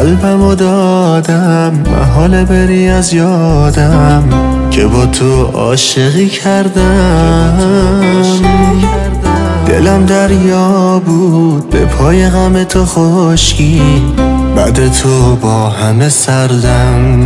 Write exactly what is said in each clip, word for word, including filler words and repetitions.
قلبمو دادم محاله بری از یادم که با تو عاشقی کردم. دلم دریا بود به پای غم تو خشکی، بعد تو با همه سردم.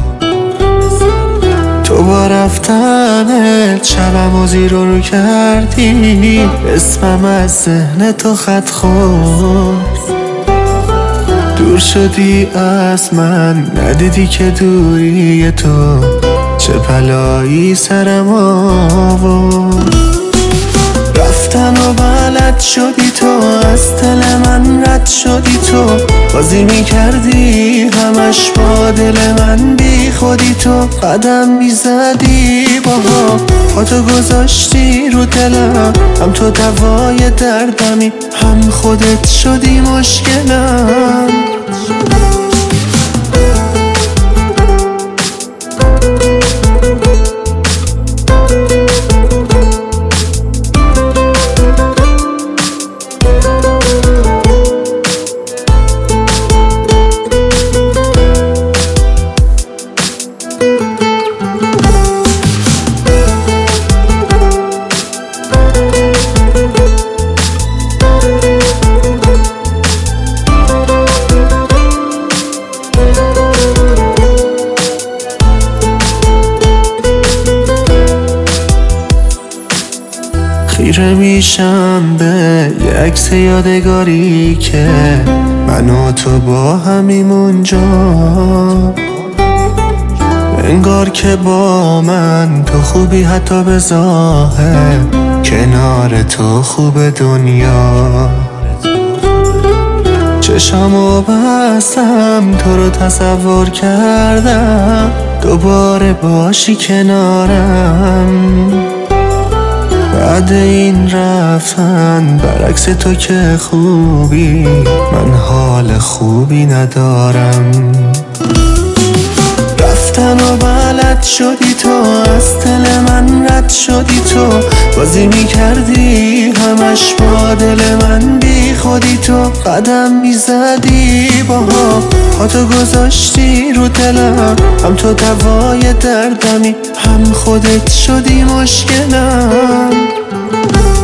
تو با رفتنت شبمو زیر و رو کردی، اسمم از ذهن تو خط خورد. دور شدی از من ندیدی که دوری تو چه بلایی سرم آورد. رفتن و بلد شدی تو از دل من رد شدی تو، بازی میکردی همش با دل من بی خودی تو. قدم میزدی باها پاتو گذاشتی رو دلم، هم تو دوای دردمی هم خودت شدی مشکلم. خیره میشم به یه عکس یادگاری که من و تو با همیم اونجا، انگار که با من تو خوبی حتی به ظاهر، کنار تو خوب دنیا. چشمو بستم تو رو تصور کردم، دوباره باشی کنارم. بعد این رفتن برعکس تو که خوبی، من حال خوبی ندارم. رفتن و بلد شدی تو از دل من رد شدی تو، بازی میکردی همش با دل من بی خودی تو. قدم میزدی باها پاتو گذاشتی رو دلم، هم تو دوای دردمی هم خودت شدی مشکلم.